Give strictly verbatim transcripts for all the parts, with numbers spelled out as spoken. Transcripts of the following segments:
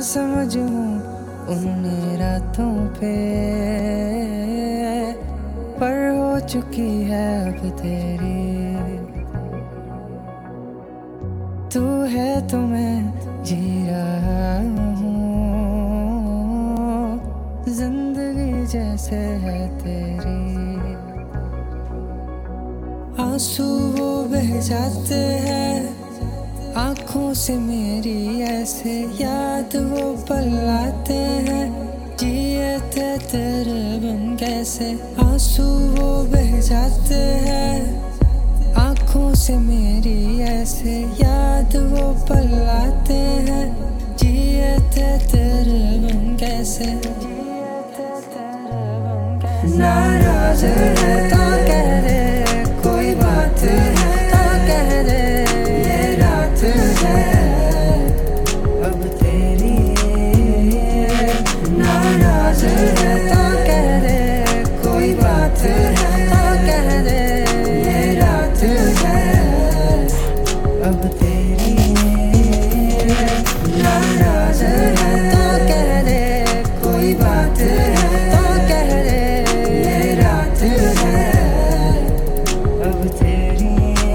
समझूं उन रातों पे, पर हो चुकी है अब तेरी। तू है तो मैं जी रहा हूँ, जिंदगी जैसे है तेरी। आंसू वो बह जाते हैं आँखों से मेरी, ऐसे याद वो पल आते हैं, जिए थे तेरे बिन कैसे। आंसू वो बह जाते हैं आँखों से मेरी, ऐसे याद वो पल आते हैं, जिए थे तेरे बिन कैसे। नाराज है तो कह दे, कोई बात है तो कह दे, ये रात है अब तेरी। नाराज है तो कह दे, कोई बात है तो कह दे, ये रात है अब तेरी। नाराज है तो कह दे, कोई बात है तो कह दे, ये रात है अब तेरी।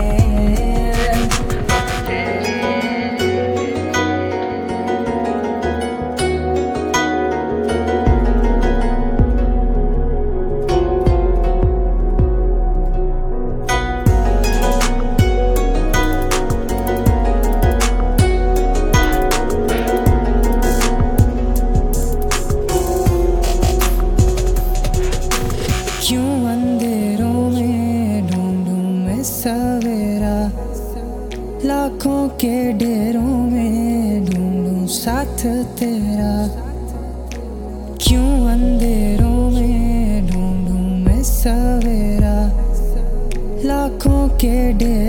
क्यों अंधेरों में ढूंढूं मैं सवेरा, लाखों के डेरों में ढूंढूं साथ तेरा। क्यों अंधेरों में ढूंढूं मैं सवेरा, लाखों के डेरों